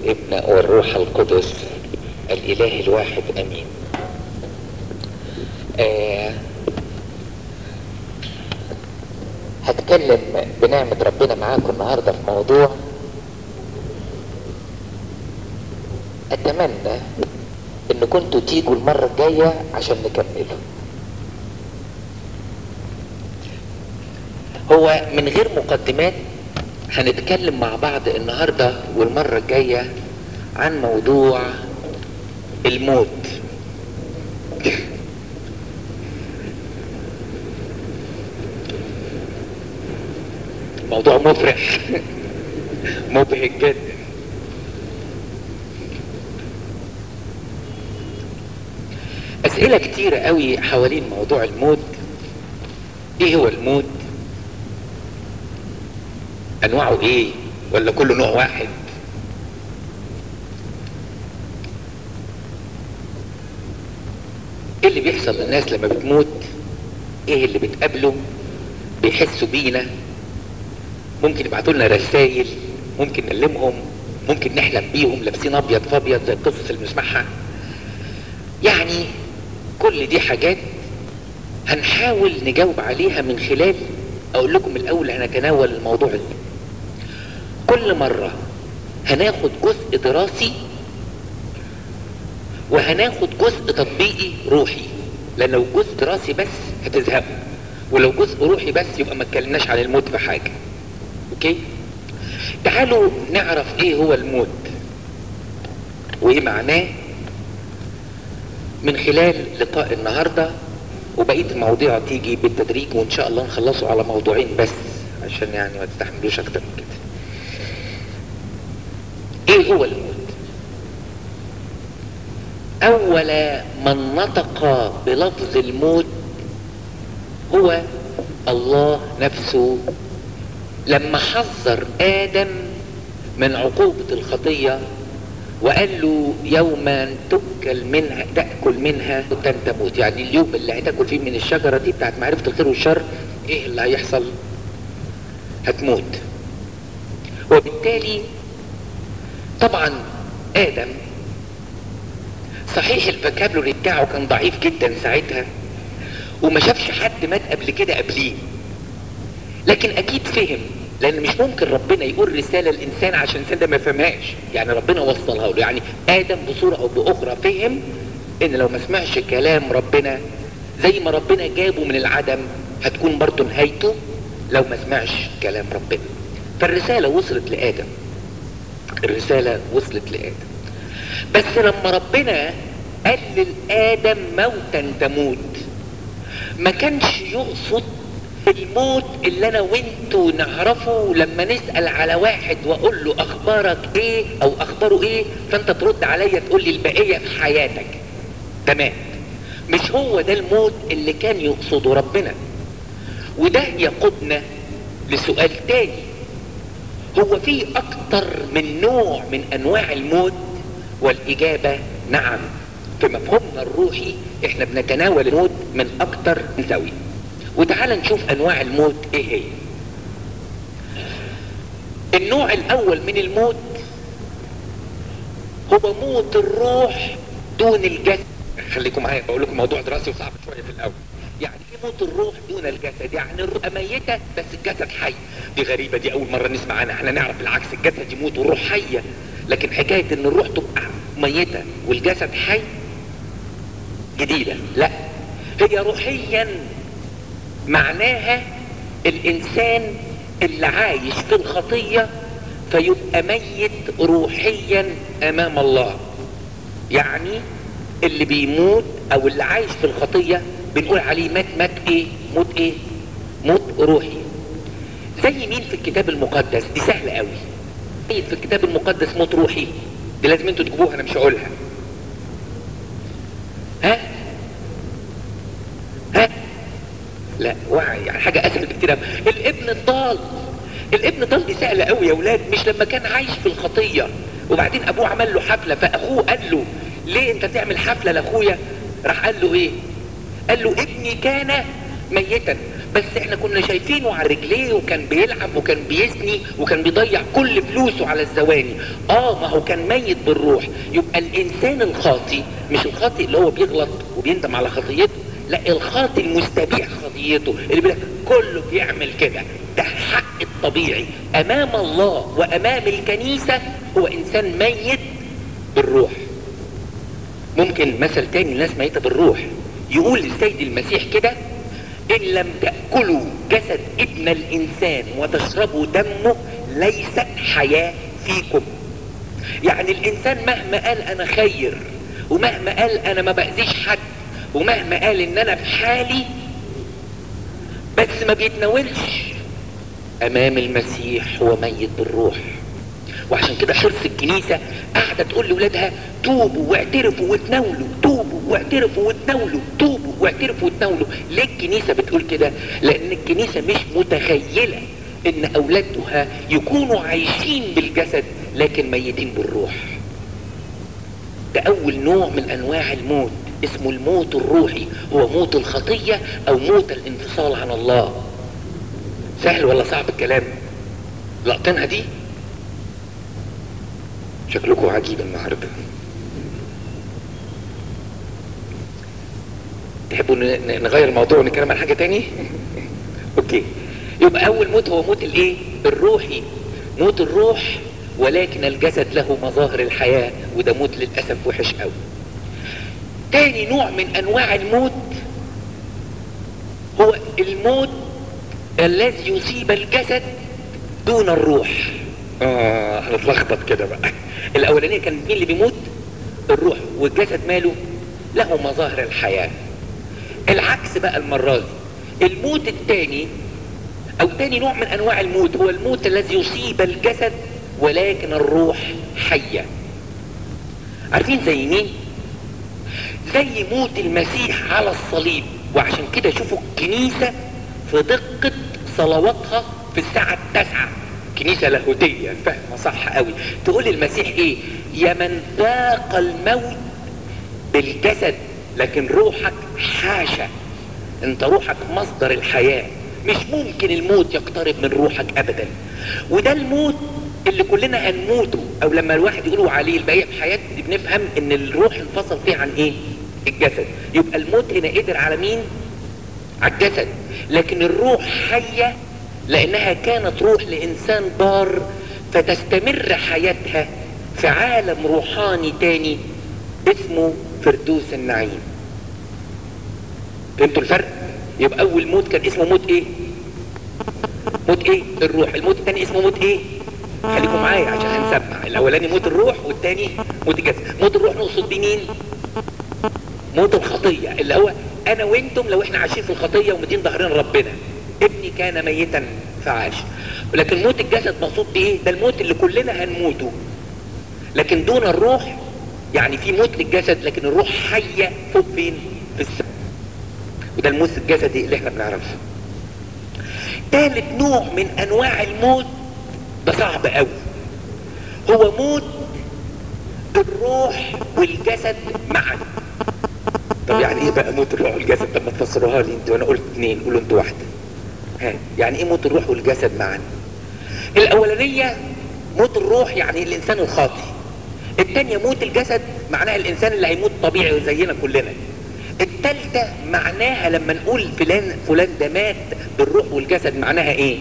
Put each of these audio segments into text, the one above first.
والابن والروح القدس الاله الواحد امين. هتكلم بنعمة ربنا معاكم النهاردة في موضوع اتمنى ان كنتوا تيجوا المرة الجاية عشان نكمله. هو من غير مقدمات هنتكلم مع بعض النهاردة والمرة الجاية عن موضوع الموت. موضوع مفرح مبهج جدا. اسئلة كتيرة قوي حوالين موضوع الموت. ايه هو الموت؟ انواعه ايه؟ ولا كله نوع واحد؟ ايه اللي بيحصل للناس لما بتموت؟ ايه اللي بتقابله؟ بيحسوا بينا؟ ممكن يبعتوا لنا رسائل، ممكن نكلمهم، ممكن نحلم بيهم لابسين ابيض في ابيض زي القصص اللي بنسمعها. يعني كل دي حاجات هنحاول نجاوب عليها من خلال اقول لكم الاول هنتناول الموضوع ازاي. كل مرة هناخد جزء دراسي وهناخد جزء تطبيقي روحي، لان لو جزء دراسي بس هتزهقوا، ولو جزء روحي بس يبقى ما اتكلمناش عن الموت في حاجة. اوكي؟ تعالوا نعرف ايه هو الموت وايه معناه من خلال لقاء النهاردة، وبقية المواضيع تيجي بالتدريج وان شاء الله نخلصوا على موضوعين بس عشان يعني ما تستحملوش اكتر من كده. ايه هو الموت؟ اول من نطق بلفظ الموت هو الله نفسه لما حذر ادم من عقوبة الخطية وقال له يوما تأكل منها تموت. يعني اليوم اللي هتاكل فيه من الشجرة دي بتاعت معرفة الخير والشر ايه اللي هيحصل؟ هتموت. وبالتالي طبعا ادم صحيح الفوكابولري بتاعه كان ضعيف جدا ساعتها وما شافش حد مات قبل كده قبليه، لكن اكيد فهم، لان مش ممكن ربنا يقول رسالة الانسان عشان الانسان ده ما فهمهاش. يعني ربنا وصلها له. يعني ادم بصورة او باخرى فهم ان لو ما سمعش كلام ربنا زي ما ربنا جابه من العدم هتكون برضه نهايته لو ما سمعش كلام ربنا. فالرسالة وصلت لادم، الرسالة وصلت لادم. بس لما ربنا قال لآدم موتا تموت ما كانش يقصد الموت اللي انا وانتو نعرفه لما نسأل على واحد واقول له اخبارك ايه او اخباره ايه فانت ترد عليا تقول لي البقية في حياتك تمام. مش هو ده الموت اللي كان يقصده ربنا. وده يقودنا لسؤال تاني، هو في اكتر من نوع من انواع الموت؟ والاجابة نعم. في مفهومنا الروحي احنا بنتناول الموت من اكتر من زاوية. وتعال نشوف انواع الموت ايه هي. النوع الاول من الموت هو موت الروح دون الجسد. خليكم معايا بقول لكم موضوع دراسي وصعب شوية في الاول. يعني ايه موت الروح دون الجسد؟ يعني الروح ميتة بس الجسد حي. دي غريبة، دي اول مرة نسمع عنها. احنا نعرف العكس، الجسد يموت والروح حية، لكن حكاية ان الروح تبقى ميتة والجسد حي جديدة. لا، هي روحيا معناها الانسان اللي عايش في الخطية فيبقى ميت روحيا امام الله. يعني اللي بيموت او اللي عايش في الخطية بنقول عليه مات ايه؟ موت ايه؟ موت روحي. زي مين في الكتاب المقدس؟ دي سهلة قوي. في الكتاب المقدس موت روحي دي لازم انتوا تجيبوها، انا مش هقولها. ها لا وعي، يعني حاجة اسهل بكتير. الابن الضال، الابن الضال دي سهلة قوي يا ولاد. مش لما كان عايش في الخطية وبعدين ابوه عمل له حفلة فاخوه قال له ليه انت تعمل حفلة لاخويا؟ راح قال له ايه؟ قال له ابني كان ميتا بس احنا كنا شايفينه على رجليه وكان بيلعب وكان بيزني وكان بيضيع كل فلوسه على الزواني. ما هو كان ميت بالروح. يبقى الانسان الخاطي مش الخاطي اللي هو بيغلط وبيندم على خطيته، لا، الخاطي المستبيح خطيته اللي بيقول كله بيعمل كده. ده حق الطبيعي امام الله وامام الكنيسة، هو انسان ميت بالروح. ممكن مثل تاني الناس ميتة بالروح، يقول السيد المسيح كده: إن لم تأكلوا جسد ابن الإنسان وتشربوا دمه ليست حياة فيكم. يعني الإنسان مهما قال أنا خير، ومهما قال أنا ما بأذيش حد، ومهما قال إن أنا في حالي، بس ما بيتناولش أمام المسيح، هو ميت بالروح. وعشان كده حرص الكنيسة قاعدة تقول لأولادها: توبوا واعترفوا وتناولوا، توبوا واعترفوا وتناولوا، توبوا واعترفوا وتناولوا. ليه الكنيسة بتقول كده؟ لأن الكنيسة مش متخيلة إن أولادها يكونوا عايشين بالجسد لكن ميتين بالروح. ده أول نوع من أنواع الموت، اسمه الموت الروحي، هو موت الخطية أو موت الانفصال عن الله. سهل ولا صعب الكلام؟ لقطنها دي؟ شكلكم عجيب النهارده. تحبوا نغير الموضوع ونتكلم عن حاجه تاني؟ اوكي. يبقى اول موت هو موت الايه؟ الروحي، موت الروح، ولكن الجسد له مظاهر الحياه، وده موت للاسف وحش قوي. تاني نوع من انواع الموت هو الموت الذي يصيب الجسد دون الروح. هنتلخبط كده بقى. الاولانيه كان مين اللي بيموت؟ الروح، والجسد ماله؟ له مظاهر الحياه. العكس بقى المره دي، الموت الثاني او تاني نوع من انواع الموت هو الموت الذي يصيب الجسد ولكن الروح حيه. عارفين زي مين؟ زي موت المسيح على الصليب. وعشان كده شوفوا الكنيسه في دقه صلواتها في الساعه 9، كنيسة لاهوتية فاهمة صح قوي، تقول المسيح ايه؟ يا من ذاق الموت بالجسد لكن روحك حاشا. انت روحك مصدر الحياة، مش ممكن الموت يقترب من روحك ابدا. وده الموت اللي كلنا هنموته، او لما الواحد يقولوا عليه البقية في حياتي بنفهم ان الروح انفصل فيه عن ايه؟ الجسد. يبقى الموت هنا قدر على مين؟ على الجسد، لكن الروح حية لانها كانت روح لانسان بار، فتستمر حياتها في عالم روحاني تاني اسمه فردوس النعيم. فهمتوا الفرق؟ يبقى اول موت كان اسمه موت ايه؟ موت ايه؟ الروح. الموت التاني اسمه موت ايه؟ خليكم معايا عشان هنسمع. الاولاني موت الروح والتاني موت الجسد. موت الروح نقصد بيه مين؟ موت الخطية، اللي هو انا وانتم لو احنا عايشين في الخطية ومدين ظهرنا ربنا. ابني كان ميتا فعاش. لكن موت الجسد مقصود بايه؟ ده الموت اللي كلنا هنموته، لكن دون الروح. يعني في موت للجسد لكن الروح حية فوق فين؟ في السماء. وده الموت الجسدي اللي احنا بنعرفه. ثالث نوع من انواع الموت ده صعب قوي، هو موت الروح والجسد معا. طب يعني ايه بقى موت الروح والجسد؟ طب ما تفسروها لي انتوا، انا قلت اثنين، قولوا انتوا واحده. يعني ايه موت الروح والجسد معا؟ الاولانيه موت الروح يعني الانسان الخاطي. الثانيه موت الجسد معناها الانسان اللي هيموت طبيعي زينا كلنا. الثالثه معناها لما نقول فلان ده مات بالروح والجسد معناها ايه؟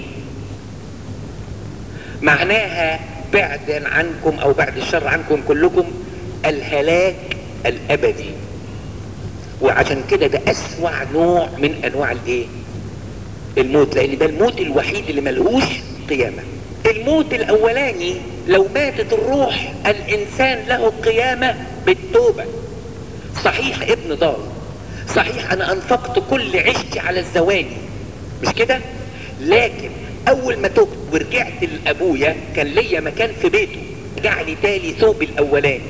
معناها بعدا عنكم او بعد الشر عنكم كلكم الهلاك الابدي. وعشان كده ده اسوأ نوع من انواع الايه؟ الموت، لان ده الموت الوحيد اللي ملهوش قيامة. الموت الاولاني لو ماتت الروح الانسان له قيامة بالتوبة. صحيح ابن ضال، صحيح انا انفقت كل عشتي على الزواني، مش كده؟ لكن اول ما تبت ورجعت لابويا كان ليا مكان في بيته، رجع لي تالي ثوب الاولاني.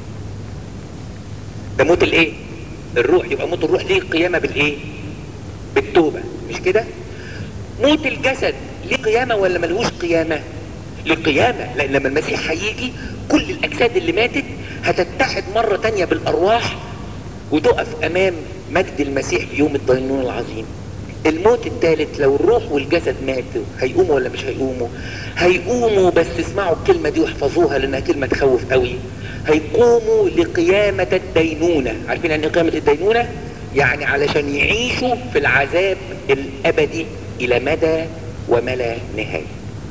ده موت الايه؟ الروح. يبقى موت الروح ليه قيامة بالايه؟ بالتوبة، مش كده؟ موت الجسد ليه قيامة ولا ملهوش قيامة؟ ليه قيامة، لان لما المسيح هيجي كل الاجساد اللي ماتت هتتحد مرة تانية بالارواح وتقف امام مجد المسيح في يوم الدينون العظيم. الموت الثالث لو الروح والجسد ماتوا هيقوموا ولا مش هيقوموا؟ هيقوموا، بس اسمعوا الكلمة دي واحفظوها لانها كلمة تخوف قوي. هيقوموا لقيامة الدينونة. عارفين يعني ايه قيامة الدينونة؟ يعني علشان يعيشوا في العذاب الابدي الى مدى وما لا نهاية.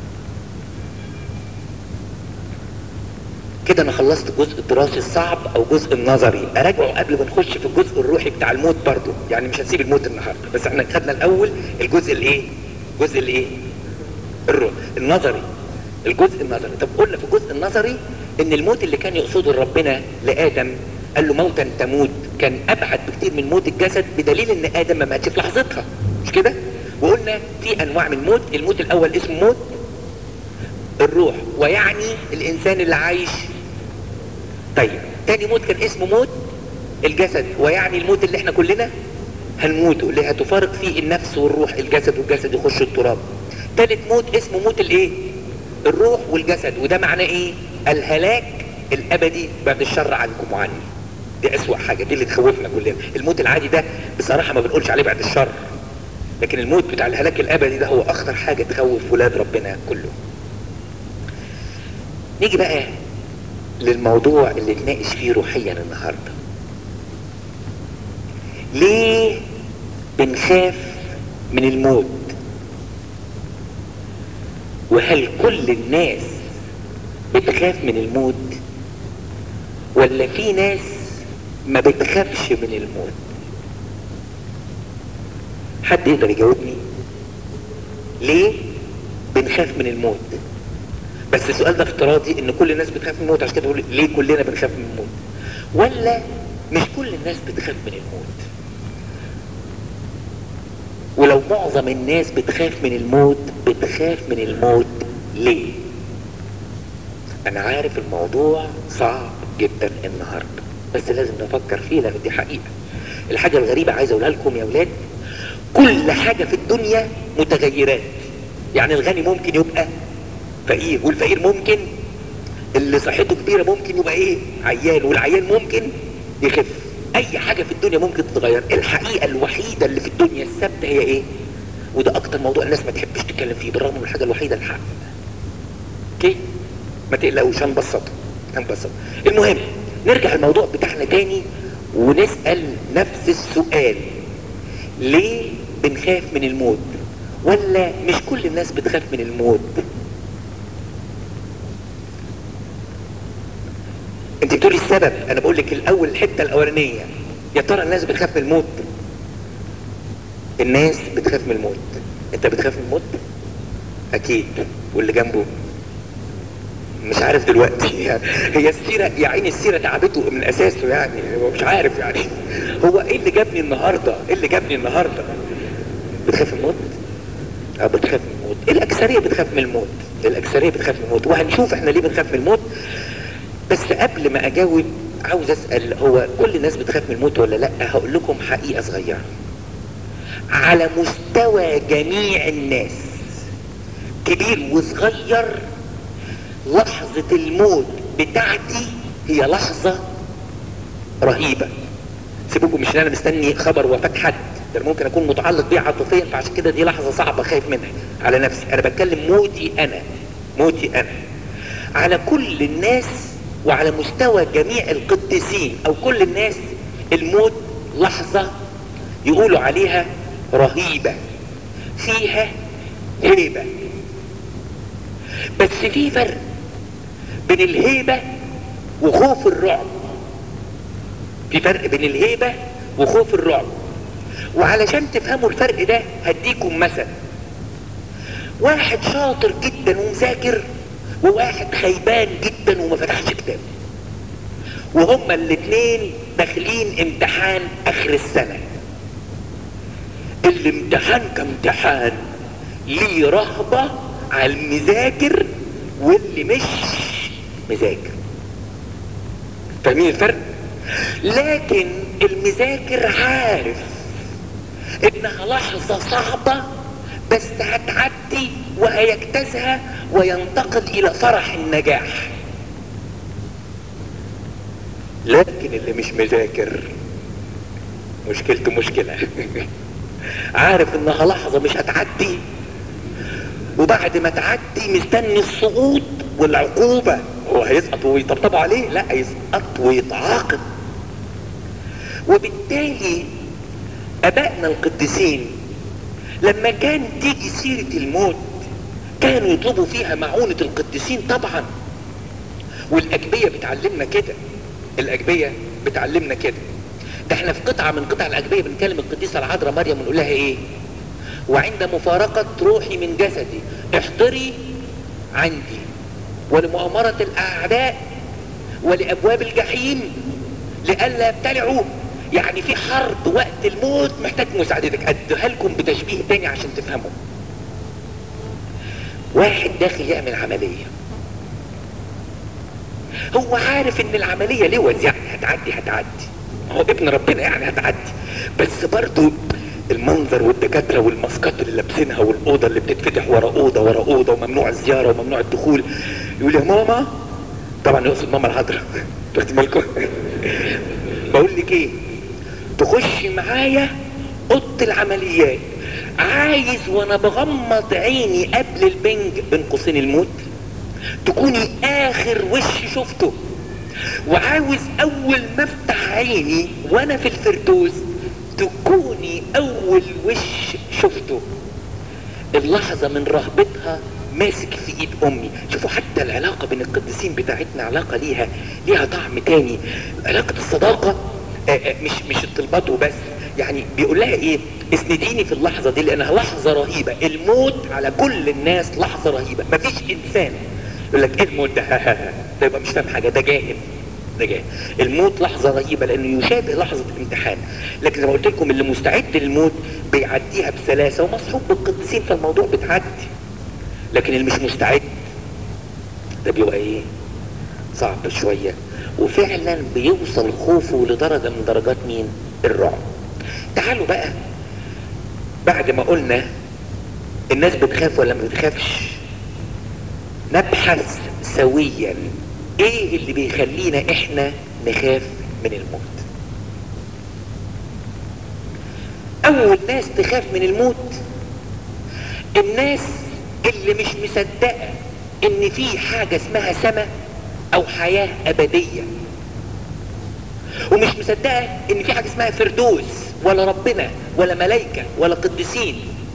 كده انا خلصت الجزء الدراسي الصعب او الجزء النظري. اراجعه قبل ما نخش في الجزء الروحي بتاع الموت برضو، يعني مش هسيب الموت النهارده، بس احنا خدنا الاول الجزء الايه؟ الجزء الايه؟ الروح النظري. الجزء النظري. طب قلنا في الجزء النظري ان الموت اللي كان يقصده ربنا لادم، قال له موتا تموت، كان ابعد بكتير من موت الجسد، بدليل ان ادم ما ماتش في لحظتها، مش كده؟ وقلنا في انواع من الموت. الموت الاول اسمه موت الروح، ويعني الانسان اللي عايش. طيب تاني موت كان اسمه موت الجسد، ويعني الموت اللي احنا كلنا هنموته، اللي هتفارق فيه النفس والروح، الجسد والجسد يخش التراب. تالت موت اسمه موت الايه؟ الروح والجسد، وده معناه ايه؟ الهلاك الابدي بعد الشر عنكم وعني. دي اسوأ حاجة، دي اللي تخوفنا كلنا. الموت العادي ده بصراحة ما بنقولش عليه بعد الشر، لكن الموت بتاع الهلاك الابدي ده هو اخطر حاجة تخوف ولاد ربنا كله. نيجي بقى للموضوع اللي نناقش فيه روحيا النهاردة. ليه بنخاف من الموت؟ وهل كل الناس بتخاف من الموت ولا في ناس ما بتخافش من الموت؟ حد يقدر يجاوبني؟ ليه بنخاف من الموت؟ بس السؤال ده افتراضي ان كل الناس بتخاف من الموت، عشان كده بقول ليه كلنا بنخاف من الموت؟ ولا مش كل الناس بتخاف من الموت؟ ولو معظم الناس بتخاف من الموت، بتخاف من الموت ليه؟ انا عارف الموضوع صعب جدا النهارده، بس لازم نفكر فيه لان دي حقيقة. الحاجة الغريبة عايز اقولها لكم يا ولاد، كل حاجة في الدنيا متغيرات. يعني الغني ممكن يبقى فقير، والفقير ممكن، اللي صحته كبيرة ممكن يبقى ايه؟ عيان، والعيان ممكن يخف. اي حاجة في الدنيا ممكن تتغير. الحقيقة الوحيدة اللي في الدنيا الثابتة هي ايه؟ وده اكتر موضوع الناس ما تحبش تتكلم فيه، بالرغم من الحاجة الوحيدة الحق. اوكي؟ ما تقلقوش، هنبسطه. المهم نرجع الموضوع بتاعنا تاني ونسأل نفس السؤال. ليه بنخاف من الموت؟ ولا مش كل الناس بتخاف من الموت؟ انت بتقولي السبب، انا بقول لك الاول الحته الاولانيه. يا ترى الناس بتخاف من الموت؟ الناس بتخاف من الموت. انت بتخاف من الموت؟ اكيد. واللي جنبه مش عارف دلوقتي. هي السيره يا عيني، السيره تعبته من اساسه، يعني هو مش عارف يعني هو ايه اللي جابني النهارده؟ بتخاف من الموت؟ بتخاف من الموت. الاكثريه بتخاف من الموت. وهنشوف احنا ليه بنخاف من الموت. بس قبل ما اجاوب عاوز اسأل، هو كل الناس بتخاف من الموت ولا لا؟ هقول لكم حقيقة صغيرة. على مستوى جميع الناس، كبير وصغير، لحظة الموت بتاعتي هي لحظة رهيبة. سيبوكم، مش انا مستني خبر وفاة حد، ده ممكن اكون متعلق بيه عاطفيا، فعشان كده دي لحظة صعبة خايف منها على نفسي. انا بتكلم موتي انا على كل الناس وعلى مستوى جميع القديسين او كل الناس. الموت لحظة يقولوا عليها رهيبة، فيها هيبة. بس في فرق بين الهيبة وخوف الرعب. وعلشان تفهموا الفرق ده هديكم مثل. واحد شاطر جدا ومذاكر، وواحد خيبان جدا وما فتحش كتاب، وهما الاتنين داخلين امتحان اخر السنة. الامتحان كامتحان ليه رهبة على المذاكر واللي مش مذاكر. فاهمين الفرق؟ لكن المذاكر عارف انها لحظة صعبة، بس هتعدي وهيجتازها وينتقل الى فرح النجاح. لكن اللي مش مذاكر مشكلته مشكلة عارف انها لحظة مش هتعدي، وبعد ما تعدي مستني السقوط والعقوبة. هو هيسقط ويطبطبوا عليه؟ لا، هيسقط ويتعاقب. وبالتالي ابائنا القديسين لما كان تيجي سيرة الموت كانوا يطلبوا فيها معونة القديسين طبعا. والاجبية بتعلمنا كده، الاجبية بتعلمنا كده. ده احنا في قطعة من قطع الاجبية بنكلم القديسة العذراء مريم ونقول لها ايه؟ وعند مفارقة روحي من جسدي احضري عندي، ولمؤامرة الاعداء ولابواب الجحيم لئلا يبتلعوا. يعني في حرب وقت الموت محتاج مساعدتك. اديها لكم بتشبيه تاني عشان تفهموا. واحد داخل يعمل عملية، هو عارف ان العملية لوز، يعني هتعدي، هو ابن ربنا يعني هتعدي، بس برضو المنظر والدكاترة والماسكات اللي لابسينها والأوضة اللي بتتفتح ورا أوضة ورا أوضة وممنوع الزيارة وممنوع الدخول، يقول يا ماما، طبعا يقصد ماما العذراء، واخدين بالكم؟ بقول لك ايه، تخش معايا اوضه العمليات، عايز وانا بغمض عيني قبل البنج بين قوسين الموت تكوني اخر وش شفته، وعاوز اول ما افتح عيني وانا في الفردوس تكوني اول وش شفته. اللحظة من رهبتها ماسك في ايد امي. شوفوا حتى العلاقة بين القديسين بتاعتنا علاقة ليها طعم تاني. علاقة الصداقة مش الطلبات وبس، يعني بيقول لها ايه، اسنديني في اللحظة دي لانها لحظة رهيبة. الموت على كل الناس لحظة رهيبة. مفيش انسان يقول لك ايه الموت ده ده يبقى مش فاهم حاجة، ده جاهل. الموت لحظة رهيبة لانه يشابه لحظة الامتحان، لكن زي ما قلت لكم اللي مستعد للموت بيعديها بسلاسة ومصحوب بالقديسين فالموضوع بتعدي. لكن اللي مش مستعد ده بيبقى ايه، صعب شوية، وفعلا بيوصل خوفه لدرجة من درجات مين؟ الرعب. تعالوا بقى بعد ما قلنا الناس بتخاف ولا ما بتخافش، نبحث سويا ايه اللي بيخلينا احنا نخاف من الموت. اول ناس تخاف من الموت الناس اللي مش مصدقة ان في حاجة اسمها سماء او حياة ابدية، ومش مصدقة ان في حاجة اسمها فردوس ولا ربنا ولا ملايكة ولا قديسين.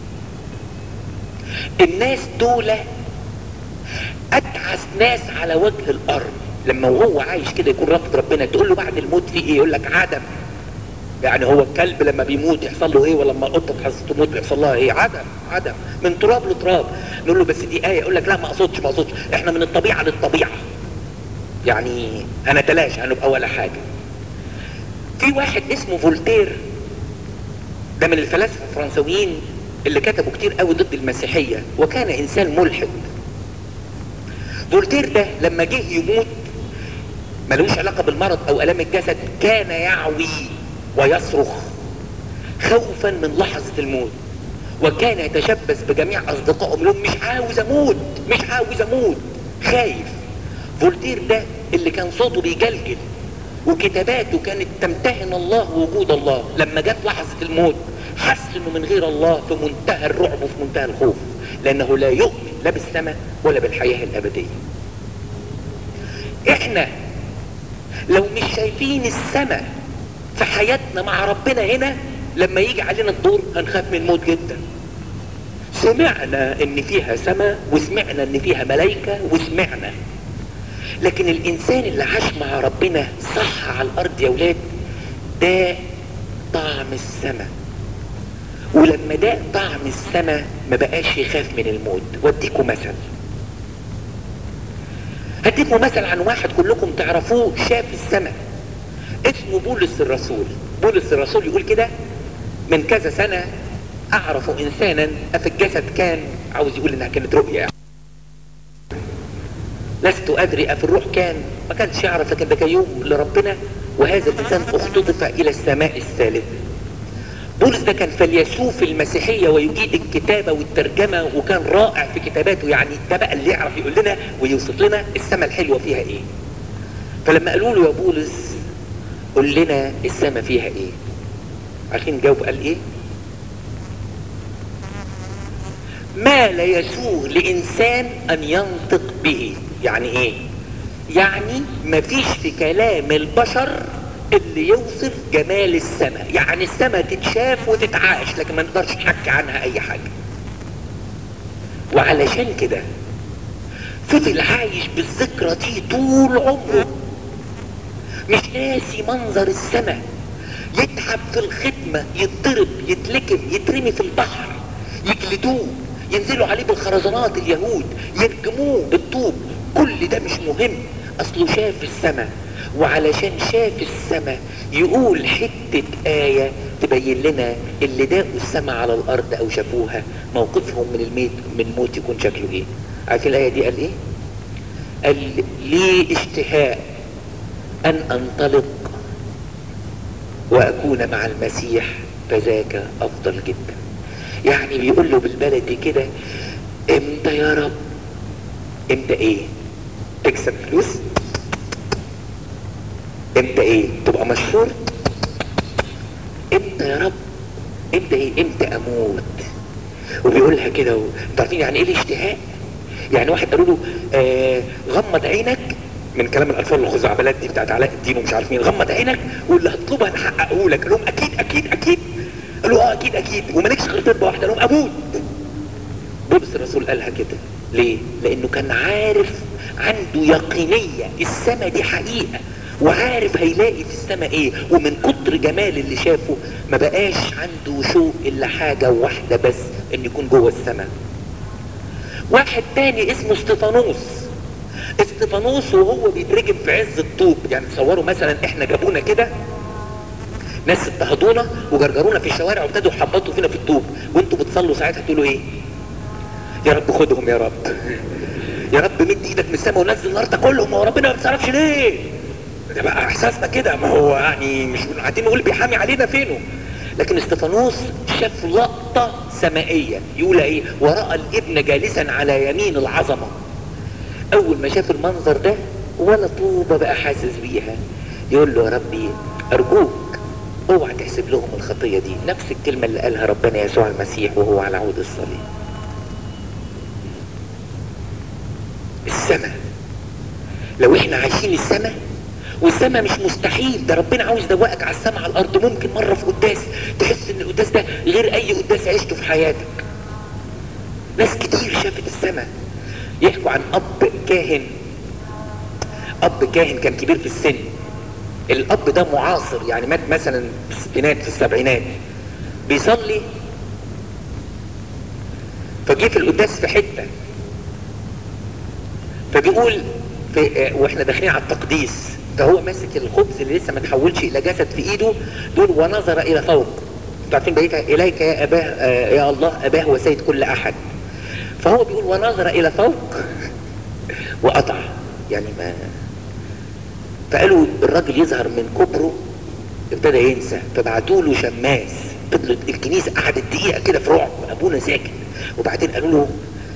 الناس دول اتعس ناس على وجه الارض. لما وهو عايش كده يكون رافض ربنا، تقول له بعد الموت في ايه؟ يقول لك عدم. يعني هو الكلب لما بيموت يحصل له ايه؟ ولما القطه تموت يحصل لها ايه؟ عدم من تراب لتراب. نقول له بس دي ايه، يقول لك لا ما اقصدش احنا من الطبيعه للطبيعه، يعني هنتلاشى هنبقى ولا حاجه. في واحد اسمه فولتير، ده من الفلاسفه الفرنسويين اللي كتبوا كتير قوي ضد المسيحيه، وكان انسان ملحد. فولتير ده لما جه يموت ملوش علاقه بالمرض او الام الجسد، كان يعوي ويصرخ خوفا من لحظه الموت، وكان يتشبث بجميع اصدقائه لهم مش عاوز اموت خايف. فولتير ده اللي كان صوته بيجلجل وكتاباته كانت تمتهن الله ووجود الله، لما جت لحظه الموت حس انه من غير الله في منتهى الرعب وفي منتهى الخوف، لانه لا يؤمن لا بالسماء ولا بالحياه الابديه. احنا لو مش شايفين السماء في حياتنا مع ربنا هنا، لما يجي علينا الدور هنخاف من الموت جدا. سمعنا ان فيها سماء وسمعنا ان فيها ملائكة وسمعنا، لكن الانسان اللي عاش مع ربنا صح على الارض يا ولاد ده طعم السماء، ولما ده طعم السماء ما بقاش يخاف من الموت. واديكم مثل، هديكم مثل عن واحد كلكم تعرفوه شاف السماء، اسمه بولس الرسول. بولس الرسول يقول كده، من كذا سنة اعرف انسانا في الجسد كان عاوز يقول انها كانت رؤية يعني. لست ادري في الروح كان، ما كانش يعرف، لكن ده كان يوم لربنا، وهذا الانسان اختطف الى السماء الثالثة. بولس ده كان فيلسوف المسيحية ويجيد الكتابة والترجمة، وكان رائع في كتاباته. يعني ده بقى اللي يعرف يقول لنا ويوصف لنا السماء الحلوة فيها ايه. فلما قالوا له يا بولس قول لنا السماء فيها ايه، عارفين جاوب قال ايه؟ ما لا يسوغ لإنسان أن ينطق به. يعني إيه؟ يعني مفيش في كلام البشر اللي يوصف جمال السماء. يعني السماء تتشاف وتتعاش لكن ما نقدرش نحكي عنها أي حاجة. وعلشان كده فضل عايش بالذكرى دي طول عمره، مش ناسي منظر السماء. يتعب في الخدمة، يتضرب، يتلكم، يترمي في البحر، يجلدوه، ينزلوا عليه بالخرزانات اليهود، يرجموه بالطوب، كل ده مش مهم، اصله شاف السماء. وعلشان شاف السماء يقول حتة آية تبين لنا اللي داقوا السماء على الارض او شافوها موقفهم من الموت يكون شكله ايه. عارفين الآية دي قال ايه؟ قال لي اشتهاء ان انطلق واكون مع المسيح فذاك افضل جدا. يعني بيقول له بالبلدي كده، امتى يا رب؟ امتى ايه؟ تكسب فلوس؟ امتى ايه؟ تبقى مشهور؟ امتى يا رب؟ امتى ايه؟ امتى اموت؟ وبيقولها كده انتوا عارفين يعني ايه الاشتهاء؟ يعني واحد قالوا له غمض عينك، من كلام الاطفال الخزعبلات دي بتاعت علاء الدين ومش عارف مين، غمض عينك واللي هتطلبها نحققه لك. قال لهم اكيد اكيد اكيد. قالوا اه اكيد اكيد، ومالكش غير طلبه واحده. قال لهم اموت. بولس الرسول قالها كده ليه؟ لانه كان عارف، عنده يقينيه السماء دي حقيقه، وعارف هيلاقي في السماء ايه، ومن كتر جمال اللي شافه ما بقاش عنده شوق الا حاجه واحده بس، ان يكون جوه السماء. واحد تاني اسمه استفانوس. استفانوس وهو بيترجم في عز الطوب، يعني تصوروا مثلا احنا جابونا كده ناس اضطهدونا وجرجرونا في الشوارع وابتدوا يحبطوا فينا في الطوب، وانتوا بتصلوا ساعتها تقولوا ايه؟ يا رب خدهم يا رب، يا رب مد ايدك من السماء ونزل النار تاكلهم، هو ربنا ما بيتصرفش ليه؟ ده بقى احساسنا كده، ما هو يعني مش قاعدين نقول بيحامي علينا فينه. لكن استفانوس شاف لقطه سمائيه، يقول ايه؟ وراى الابن جالسا على يمين العظمه. اول ما شاف المنظر ده ولا طوبه بقى حاسس بيها، يقول له يا ربي ارجوك اوعى تحسب لهم الخطيه دي. نفس الكلمه اللي قالها ربنا يسوع المسيح وهو على عود الصليب. السماء، لو احنا عايشين السماء، والسماء مش مستحيل، ده ربنا عاوز يدوقك على السماء على الارض. ممكن مره في قداس تحس ان القداس ده غير اي قداس عشته في حياتك. ناس كتير شافت السماء. يحكوا عن اب كاهن كان كبير في السن. الاب ده معاصر، يعني مات مثلا في الستينات في السبعينات، بيصلي فجه في القداس في حته، فبيقول واحنا داخلين على التقديس، فهو ماسك الخبز اللي لسه ما تحولش الى جسد في ايده، دول ونظر الى فوق. انتوا عارفين بقيتها اليك يا اباه يا الله اباه وسيد كل احد. فهو بيقول ونظر الى فوق وقطع، يعني ما. فقالوا الراجل يظهر من كبره ابتدى ينسى، فبعتوا له شماس. فضلت الكنيسه قعدت دقيقه كده في رعب، ابونا ساكت، وبعدين قالوا له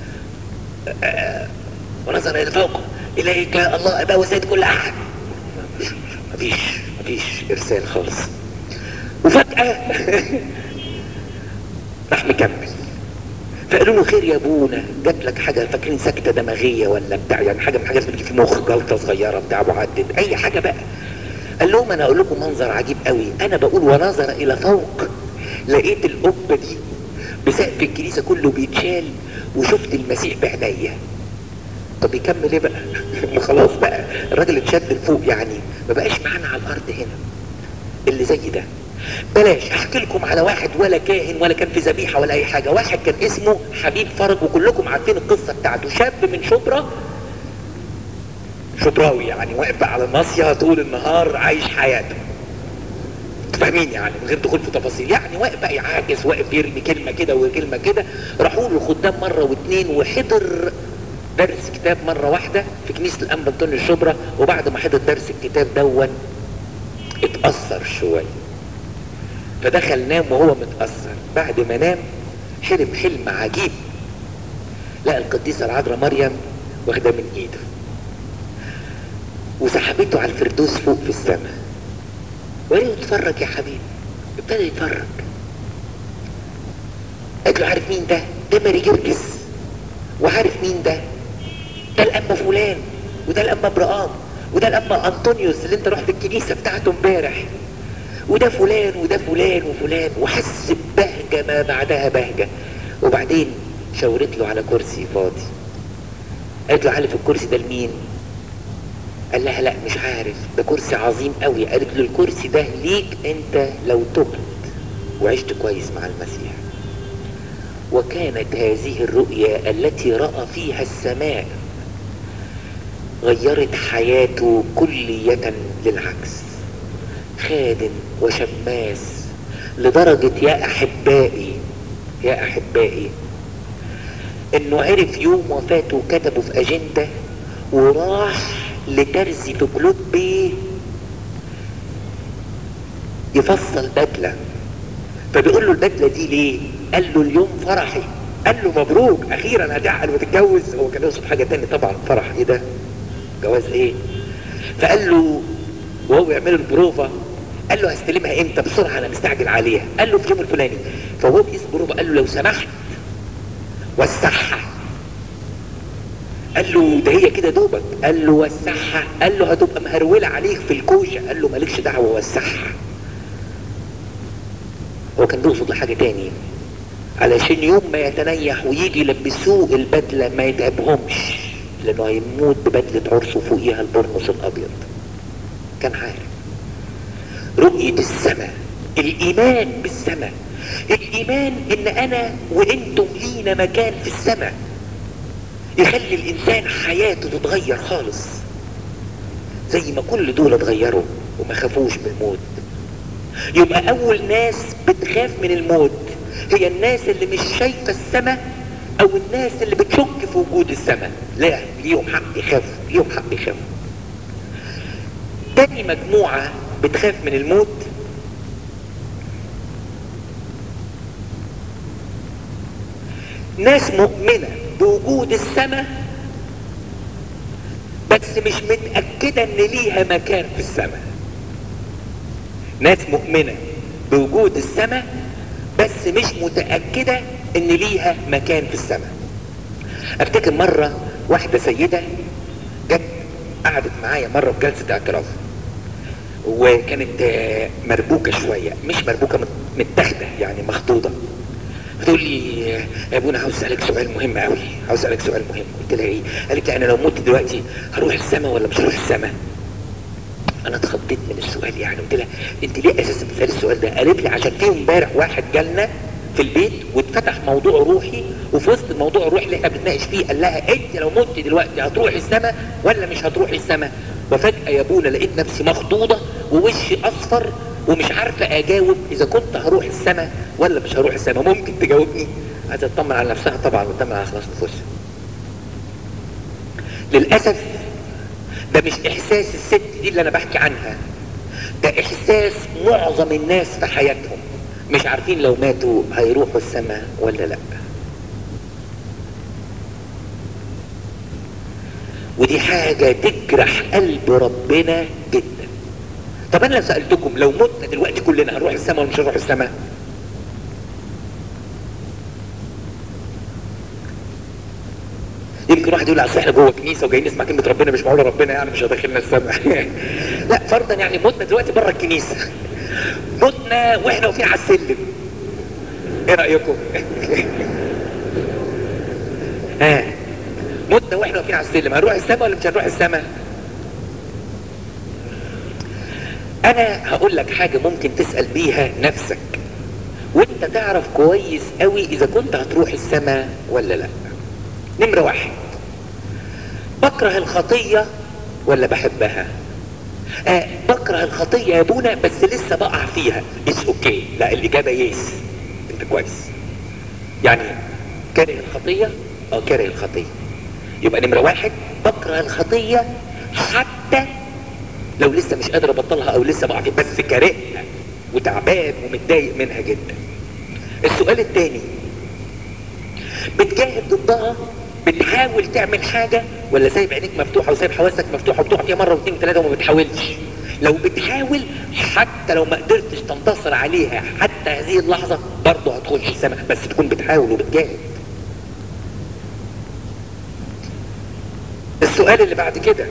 ونظر الى فوق اليك الله اباه وسيد كل احد. مفيش ارسال خالص. وفجاه راح مكمل. فقالوا له خير يا ابونا، جات لك حاجه، فاكرين سكته دماغيه ولا بتاع، يعني حاجه من حاجات بتجي في مخ، جلطه صغيره بتاع معدد، اي حاجه بقى. قال لهم انا اقول لكم منظر عجيب قوي، انا بقول ونظر الى فوق لقيت القبه دي بسقف الكنيسه كله بيتشال، وشفت المسيح بعينيا. طب يكمل ايه بقى؟ خلاص بقى الراجل اتشد لفوق، يعني ما بقاش معانا على الارض هنا اللي زي ده. بلاش احكي لكم على واحد ولا كاهن ولا كان في ذبيحه ولا اي حاجه. واحد كان اسمه حبيب فرج، وكلكم عارفين القصه بتاعته. شاب من شبراوي، يعني واقف بقى على الناصيه طول النهار عايش حياته. فاهمين يعني، من غير دخول في تفاصيل، يعني واقف بقى يعاكس، واقف يرمي كلمه كده وكلمه كده. راحوا له خدام مره واثنين، وحضر درس كتاب مره واحده في كنيسه الانبا انطونيو الشبرا. وبعد ما حضر درس الكتاب دون اتاثر شويه، فدخل نام وهو متاثر. بعد ما نام حلم عجيب، لقى القديسه العذراء مريم واخده من ايده وسحبته على الفردوس فوق في السماء، وقال له اتفرج يا حبيبي. ابتدى يتفرج. قالت له عارف مين ده؟ ده ماري جرجس، وعارف مين ده؟ ده الأنبا فلان، وده الأنبا برقام، وده الأنبا أنطونيوس اللي انت رحت الكنيسة بتاعته امبارح، وده فلان وده فلان وفلان، وحس ببهجة ما بعدها بهجة. وبعدين شاورت له على كرسي فاضي، قالت له عارف الكرسي ده لمين؟ قال لها لا مش عارف، ده كرسي عظيم قوي. قالت له الكرسي ده ليك انت لو تبت وعشت كويس مع المسيح. وكانت هذه الرؤيا التي رأى فيها السماء غيرت حياته كلية للعكس. خادم وشماس لدرجة يا أحبائي يا أحبائي إنه عرف يوم وفاته وكتبه في أجندة، وراح لترزي تكلوت بيه يفصل بدلة. فبيقول له البدلة دي ليه؟ قال له اليوم فرحي. قال له مبروك أخيرا هتعقل وتتجوز. هو كان يقصد حاجة تانية طبعا، فرح ايه ده؟ جواز ايه؟ فقال له وهو يعمل البروفة، قال له هستلمها امتى؟ بسرعة انا مستعجل عليها. قال له في اليوم الفلاني. فهو بيقيس بروفة قال له لو سمحت وسعها. قال له ده هي كده دوبك. قال له وسعها. قال له هتبقى مهرولة عليك في الكوشة. قال له مالكش دعوة وسعها. هو كان بيقصد لحاجة تاني، علشان يوم ما يتنيح ويجي يلبسوه البدلة ما يتعبهمش، لانه هيموت ببدلة عرسه فوقيها البرنس الابيض. كان عارف رؤية السماء، الايمان بالسماء، الايمان ان انا وانتم لينا مكان في السماء يخلي الانسان حياته تتغير خالص، زي ما كل دول اتغيروا وما خافوش من الموت. يبقى اول ناس بتخاف من الموت هي الناس اللي مش شايفة السماء، او الناس اللي بتشك في وجود السماء. لا، ليهم حق يخافوا، ليهم حق يخافوا. تاني مجموعة بتخاف من الموت ناس مؤمنة بوجود السماء بس مش متأكدة ان ليها مكان في السماء. ناس مؤمنة بوجود السماء بس مش متأكدة ان ليها مكان في السماء. افتكر مرة واحدة سيدة جت قعدت معايا مرة في جلسة اعتراف، وكانت مربوكة شوية، مش مربوكة، متاخدة يعني مخطوطة. بتقول لي يا ابونا عاوز اسالك سؤال مهم قوي، عاوز اسالك سؤال مهم. قلت لها ايه؟ قالت لي انا لو مت دلوقتي هروح السماء ولا مش هروح السماء؟ انا اتخضيت من السؤال يعني. قلت لها انت ليه اساسا بتسالي السؤال ده؟ قالت لي عشان في امبارح واحد جالنا في البيت واتفتح موضوع روحي، وفي وسط الموضوع الروحي اللي احنا بنتناقش فيه قال لها انت لو مت دلوقتي هتروحي السماء ولا مش هتروحي السماء؟ وفجاه يا ابونا لقيت نفسي مخضوضه ووشي اصفر ومش عارفه اجاوب اذا كنت هروح السماء ولا مش هروح السماء. ممكن تجاوبني؟ عايزه تطمن على نفسها طبعا وتطمن على خلاص نفوسها. للاسف ده مش احساس الست دي اللي انا بحكي عنها، ده احساس معظم الناس في حياتهم، مش عارفين لو ماتوا هيروحوا السماء ولا لا. ودي حاجة تجرح قلب ربنا جدا. طب انا لو سألتكم لو متنا دلوقتي كلنا هنروح السماء ولا مش هنروح السماء؟ يمكن واحد يقول اصل احنا جوه كنيسه وجايين نسمع كلمه ربنا مش معقول ربنا يعني مش هيدخلنا السماء. لا، فرضا يعني متنا دلوقتي بره الكنيسه، متنا واحنا واقفين على السلم، ايه رايكم؟ ها، متنا واحنا واقفين على السلم، هنروح السماء ولا مش هنروح السماء؟ انا هقول لك حاجه ممكن تسال بيها نفسك وانت تعرف كويس قوي اذا كنت هتروح السماء ولا لا. نمرة واحد، بكره الخطية ولا بحبها؟ بكره الخطية يا ابونا بس لسه بقع فيها. اتس اوكي. لا، الإجابة يس، انت كويس. يعني كاره الخطية؟ كاره الخطية. يبقى نمرة واحد بكره الخطية حتى لو لسه مش قادر ابطلها او لسه بقع فيها، بس كارهها وتعبان ومتضايق منها جدا. السؤال الثاني، بتجاهد ضدها؟ بتحاول تعمل حاجة ولا سايب عينيك مفتوحة وسايب حواسك مفتوحة وبتقع فيها مرة واثنين وثلاثة وما بتحاولش؟ لو بتحاول حتى لو ما قدرتش تنتصر عليها حتى هذه اللحظة برضه هتخش السماء، بس تكون بتحاول وبتجاهد. السؤال اللي بعد كده،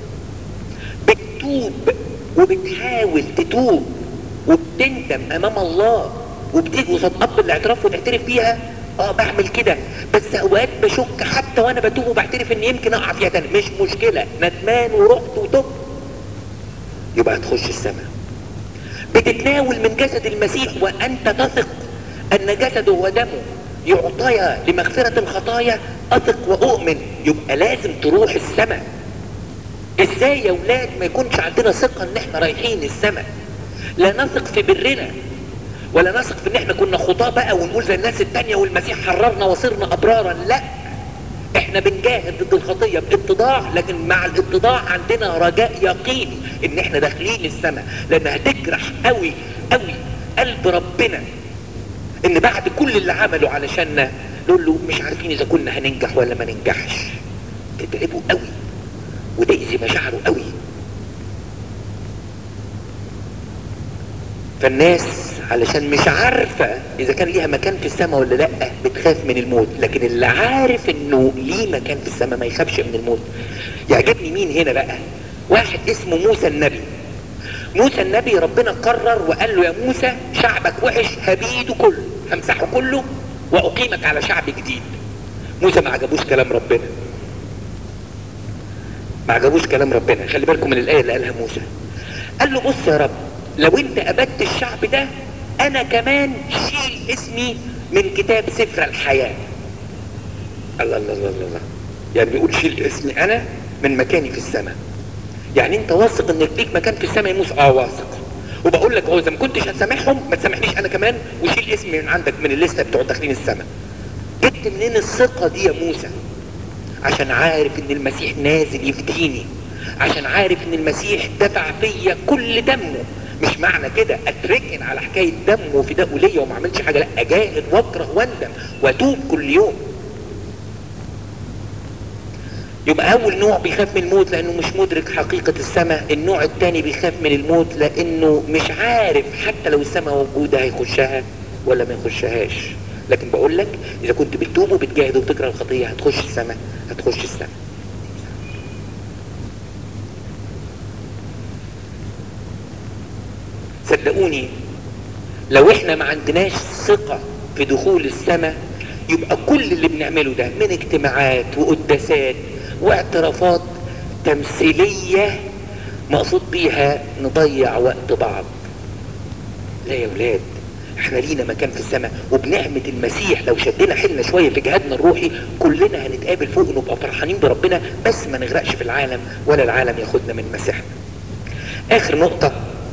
بتتوب وبتحاول تتوب وبتندم امام الله وبتيجي قصاد اب الاعتراف وتعترف بيها؟ بعمل كده، بس اوقات بشك حتى وانا بتوب وبعترف ان يمكن اقع فيها تاني. مش مشكله، ندمان ورحت وتوب، يبقى هتخش السماء. بتتناول من جسد المسيح وانت تثق ان جسده ودمه يعطيا لمغفرة الخطايا، اثق واؤمن، يبقى لازم تروح السماء. ازاي يا ولاد ما يكونش عندنا ثقة ان احنا رايحين السماء؟ لا نثق في برنا، ولا نثق في ان احنا كنا خطاة بقى ونقول زي الناس التانية والمسيح حررنا وصرنا ابرارا. لا، احنا بنجاهد ضد الخطية باتضاع، لكن مع الاتضاع عندنا رجاء يقيني ان احنا داخلين السماء، لان هتجرح قوي قوي قلب ربنا ان بعد كل اللي عمله علشاننا نقول له مش عارفين اذا كنا هننجح ولا ما ننجحش. تتعبوا قوي وتأذي مشاعره قوي. فالناس علشان مش عارفة اذا كان ليها مكان في السماء ولا لا بتخاف من الموت، لكن اللي عارف انه ليه مكان في السماء ما يخافش من الموت. يعجبني مين هنا بقى؟ واحد اسمه موسى النبي. موسى النبي ربنا قرر وقال له يا موسى شعبك وحش هبيده كله، همسحه كله واقيمك على شعب جديد. موسى ما عجبوش كلام ربنا، ما عجبوش كلام ربنا. خلي بالكم من الايه اللي قالها موسى. قال له بص يا رب، لو انت ابدت الشعب ده انا كمان شيل اسمي من كتاب سفر الحياه. الله الله الله الله، يعني بيقول شيل اسمي انا من مكاني في السماء. يعني انت واثق ان ليك مكان في السماء يا موسى؟ واثق. وبقول لك اذا ما كنتش هتسامحهم ما تسامحنيش انا كمان، وشيل اسمي من عندك من الليسته بتوع داخلين السماء. جبت منين الثقه دي يا موسى؟ عشان عارف ان المسيح نازل يفديني، عشان عارف ان المسيح دفع فيا كل دمه. مش معنى كده اتركن على حكايه دمه وفداءه ليا وما اعملش حاجه، لا، اجاهد واكره واندم واتوب كل يوم. يبقى اول نوع بيخاف من الموت لانه مش مدرك حقيقة السماء. النوع الثاني بيخاف من الموت لانه مش عارف حتى لو السماء موجودة هيخشها ولا ما يخشهاش. لكن بقول لك اذا كنت بتتوب وبتجاهد وبتكره الخطية هتخش السماء، هتخش السماء. صدقوني لو احنا ما عندناش ثقة في دخول السماء يبقى كل اللي بنعمله ده من اجتماعات وقداسات واعترافات تمثيلية مقصود بيها نضيع وقت بعض. لا يا ولاد، احنا لينا مكان في السماء، وبنعمة المسيح لو شدنا حيلنا شوية في جهادنا الروحي كلنا هنتقابل فوق ونبقى فرحانين بربنا، بس ما نغرقش في العالم ولا العالم ياخدنا من مسيحنا. اخر نقطة،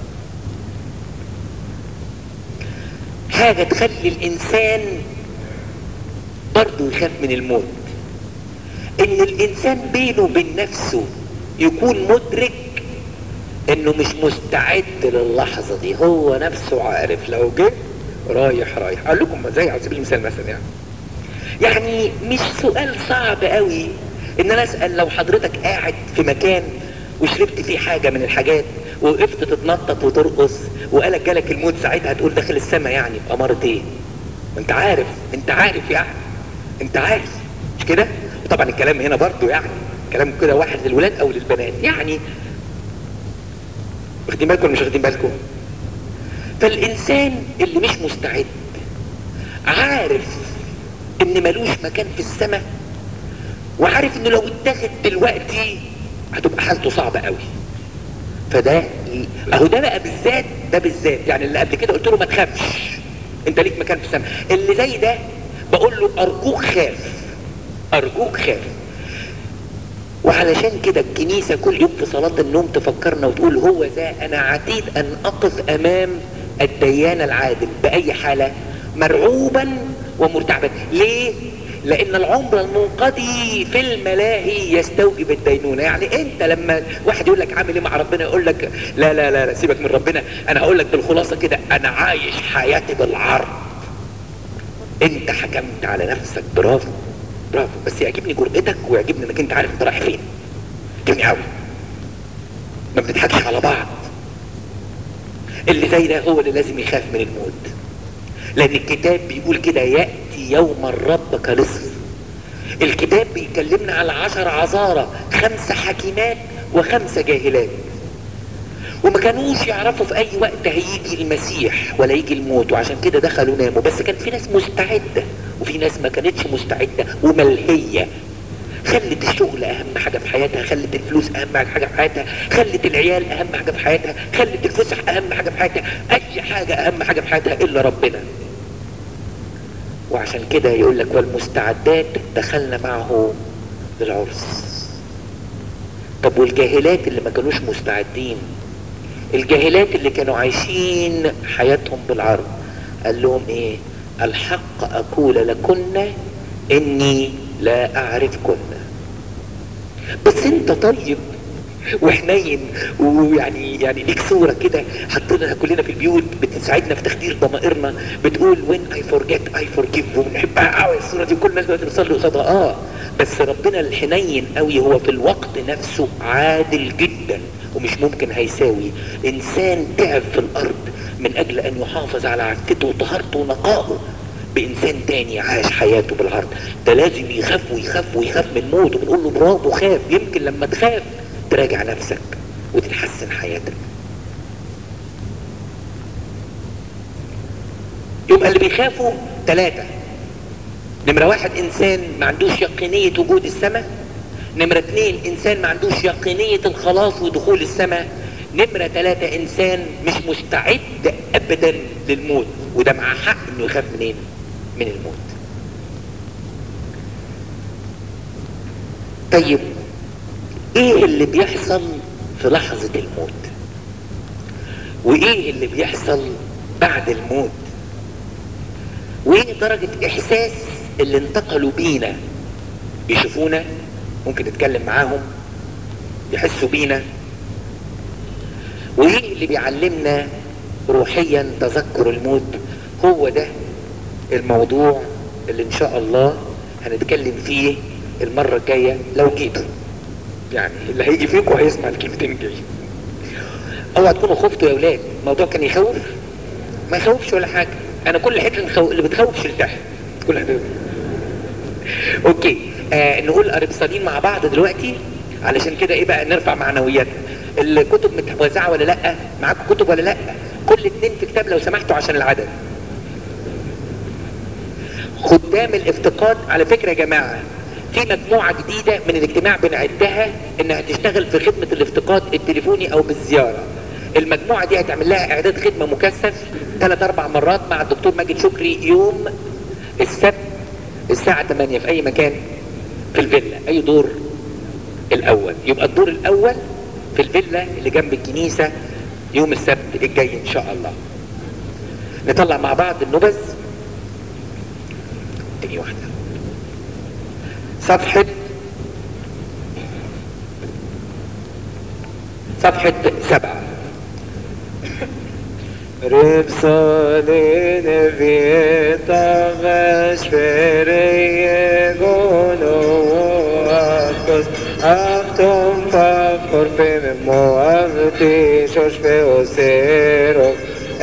حاجة تخلي الانسان برضه يخاف من الموت، ان الانسان بينه وبين نفسه يكون مدرك انه مش مستعد للحظة دي. هو نفسه عارف لو جه رايح. اقول لكم زي على سبيل المثال مثلا يعني مش سؤال صعب قوي ان انا اسأل لو حضرتك قاعد في مكان وشربت فيه حاجة من الحاجات ووقفت تتنطط وترقص وقالك جالك الموت، ساعتها هتقول داخل السماء يعني بأمارة ايه؟ انت عارف يعني انت عارف مش كده؟ طبعا الكلام هنا برضو يعني كلام كده واحد للولاد او للبنات، يعني واخدين بالكم ولا مش واخدين بالكم؟ فالانسان اللي مش مستعد عارف ان ملوش مكان في السماء، وعارف انه لو اتاخد دلوقتي هتبقى حالته صعبة قوي. فده اهو ده بقى بالذات يعني اللي قبل كده قلت له ما تخافش انت ليك مكان في السماء، اللي زي ده بقول له ارجوك خاف. وعلشان كده الكنيسة كل يوم في صلاة النوم تفكرنا وتقول هو ذا انا عتيد ان اقف امام الديان العادل باي حالة مرعوبا ومرتعبا. ليه؟ لان العمر المنقضي في الملاهي يستوجب الدينونة. يعني انت لما واحد يقول لك عامل ايه مع ربنا يقول لك لا لا لا سيبك من ربنا، انا هقول لك بالخلاصة كده انا عايش حياتي بالعرض. انت حكمت على نفسك، برافو بس يعجبني جرأتك ويعجبني انك انت عارف انت رايح فين. يعجبني قوي، ما بنضحكش على بعض. اللي زي ده هو اللي لازم يخاف من الموت، لان الكتاب بيقول كده يأتي يوم الرب كلص. الكتاب بيكلمنا على 10 عذارى، 5 حكيمات و5 جاهلات، وما كانوش يعرفوا في اي وقت هيجي المسيح ولا يجي الموت، وعشان كده دخلوا ناموا. بس كان في ناس مستعدة وفي ناس ما كانتش مستعدة وملهية، خلت الشغل اهم حاجة في حياتها، خلت الفلوس اهم حاجة في حياتها، خلت العيال اهم حاجة في حياتها، خلت الفسح اهم حاجة في حياتها، اي حاجة اهم حاجة في حياتها الا ربنا. وعشان كده يقول لك والمستعدات دخلنا معه للعرس. طب والجاهلات اللي ما كانوش مستعدين، الجاهلات اللي كانوا عايشين حياتهم بالعرض، قال لهم ايه؟ الحق اقول لكن اني لا اعرفكن. بس انت طيب وحنين، ويعني ليك صوره كده حطيناها كلنا في البيوت بتساعدنا في تخدير ضمائرنا، بتقول when I forget I forgive، وبنحبها قوي الصوره دي، كل الناس دلوقتي بتصلي قصادها. بس ربنا الحنين قوي هو في الوقت نفسه عادل جدا، ومش ممكن هيساوي انسان تعب في الارض من اجل ان يحافظ على عفته وطهارته ونقائه بانسان تاني عاش حياته بالعرض. ده لازم يخاف ويخاف ويخاف من موت، وبنقول له برافو خاف، يمكن لما تخاف تراجع نفسك وتتحسن حياتك. يبقى اللي بيخافوا 3: نمرة 1 انسان ما عندوش يقينية وجود السماء، نمرة 2 انسان ما عندوش يقينية الخلاص ودخول السماء، نمرة 3 انسان مش مستعد ابدا للموت، وده مع حق انه يخاف منين؟ من الموت. طيب ايه اللي بيحصل في لحظة الموت؟ وايه اللي بيحصل بعد الموت؟ وايه درجة احساس اللي انتقلوا بينا؟ بيشوفونا، ممكن نتكلم معاهم، يحسوا بينا. وايه اللي بيعلمنا روحيا تذكر الموت؟ هو ده الموضوع اللي ان شاء الله هنتكلم فيه المرة الجاية لو جيتوا، يعني اللي هيجي فيكم هيسمع الكلمتين الجايين. اوعى تكونوا خفتوا يا اولاد، الموضوع كان يخوف؟ ما يخوفش ولا حاجة، انا كل حته اللي بتخوف شلتها كل حته. اوكي، نقول قريبصانين مع بعض دلوقتي علشان كده ايه بقى نرفع معنوياتنا. الكتب متوزعه ولا لا؟ معاكم كتب ولا لا؟ كل 2 في كتاب لو سمحتوا عشان العدد. خدام الافتقاد، على فكره يا جماعه في مجموعه جديده من الاجتماع بنعدها انها تشتغل في خدمه الافتقاد التليفوني او بالزياره. المجموعه دي هتعمل لها اعداد خدمه مكثف 3-4 مرات مع الدكتور ماجد شكري يوم السبت الساعه 8 في اي مكان في الفيلا، اي دور الاول. يبقى الدور الاول في الفيلا اللي جنب الكنيسه يوم السبت الجاي ان شاء الله. نطلع مع بعض النبذ. تاني واحده صفحه 7. Ripsolin vietagas peregonos Actum facor fememo avtisos feoceros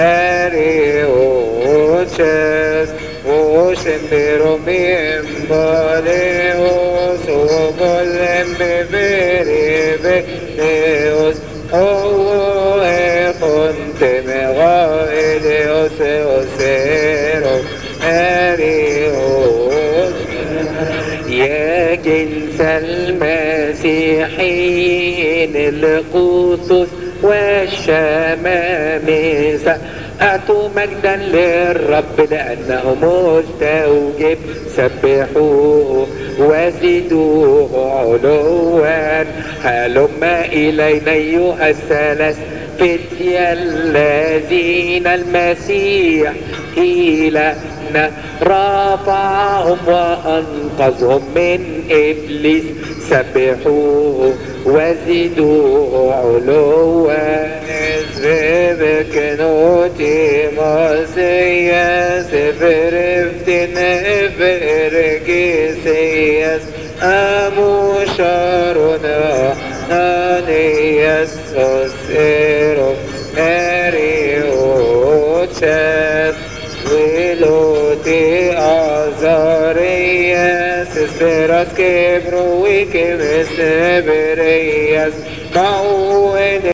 Erioces Osem pero miembaleos Obolem beberebeneos Ponte me gaeleos eoceros Erios يا جنس المسيحيين القصص والشمامسة أعطوا مجدا للرب لأنه مستوجب سبحوه وزدوه علوا هلم إلينا أيها الثلاث فتيا الذين المسيح إلهنا رفعهم وأنقذهم من إبليس سبحوه وزدوه علوا نسبك نوتي مسياس فرفتن فرقسياس أموشارنا أنياس أسيرو أريوتشاس Wiloti Azarias Esperas que broe que me se verías,